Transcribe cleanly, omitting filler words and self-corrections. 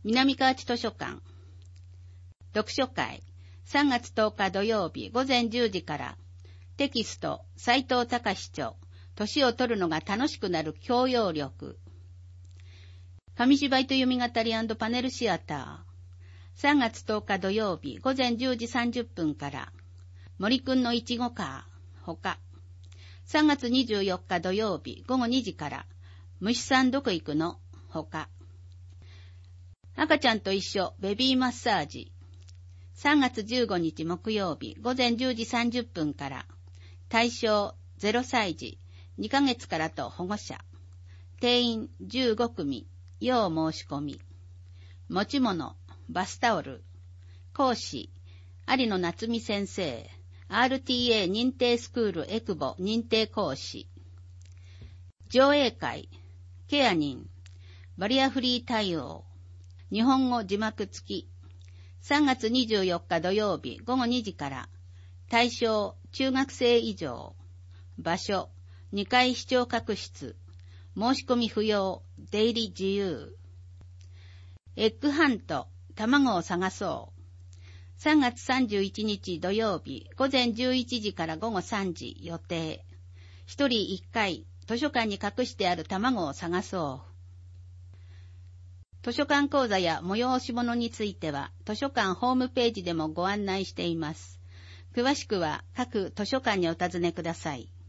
南河内図書館。読書会、3月10日土曜日午前10時から、テキスト、斉藤隆著、年を取るのが楽しくなる教養力。紙芝居と読み語り&パネルシアター。3月10日土曜日午前10時30分から、森くんのいちごカー、ほか。3月24日土曜日午後2時から、虫さんどこ行くの、ほか。赤ちゃんと一緒ベビーマッサージ。3月15日木曜日午前10時30分から、対象0歳児、2ヶ月からと保護者。定員15組、要申し込み。持ち物、バスタオル。講師、有野夏美先生。RTA 認定スクールエクボ認定講師。上映会、ケア人。バリアフリー対応。日本語字幕付き。3月24日土曜日午後2時から、対象中学生以上。場所、2階視聴覚室。申し込み不要、出入り自由。エッグハント、卵を探そう。3月31日土曜日午前11時から午後3時予定。1人1回、図書館に隠してある卵を探そう。図書館講座や催し物については図書館ホームページでもご案内しています。詳しくは各図書館にお尋ねください。